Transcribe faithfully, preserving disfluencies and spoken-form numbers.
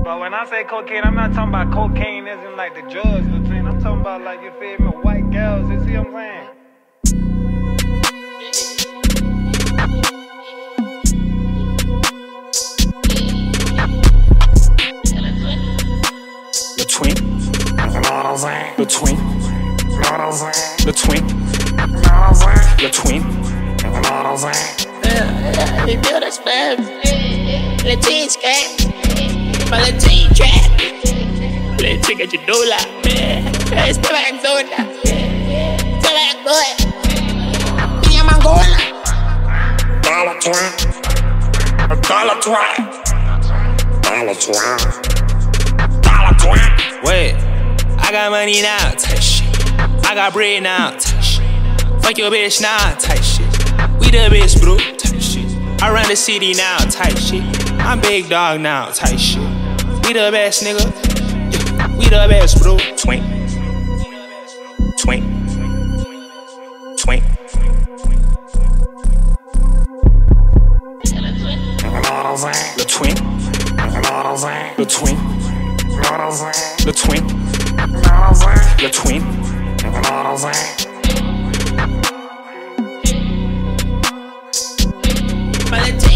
But when I say cocaine, I'm not talking about cocaine as in like the drugs, between. I'm talking about like, you feel me, white girls, you see what I'm saying? Between, between, between, between. Les deux d'espèces, les jeans gang, pas les jeans trap, les chicas de doula, es que va en zona, se va en gola, y a mangola. Dollar twin, dollar twin, dollar twin, dollar twin. Wait, I got money now, type shit. I got bread now, type shit. Fuck your bitch now, type shit. We the best, bro, type shit. I run the city now, type shit. I'm big dog now, type shit. We the best, nigga. Yeah, we the best, bro. Twink, twink, twink. The twink, the twink, the twink, the twink. Pas les